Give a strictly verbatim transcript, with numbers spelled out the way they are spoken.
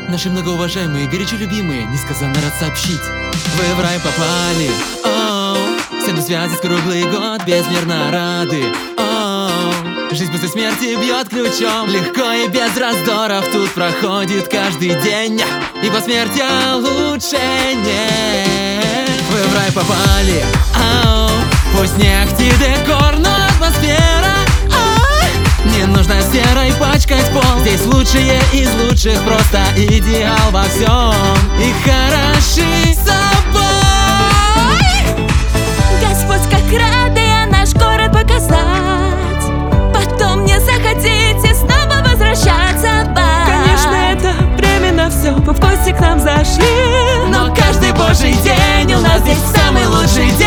Наши многоуважаемые, горячо любимые, несказанно рад сообщить: вы в рай попали, оу. Стену связать круглый год, безмерно рады, оу. Жизнь после смерти бьет ключом, легко и без раздоров тут проходит каждый день. И по смерти лучше нет. Вы в рай попали, оу. Пусть не ахти декор, но атмосфера, оу. Не нужно серой пачкать пол. Здесь лучшие из лучших, просто идеал во всем. И хороши собой. Господь, как рада я наш город показать. Потом не захотите снова возвращаться в бар. Конечно, это временно все, вы в гости к нам зашли. Но каждый божий день у нас здесь самый лучший день.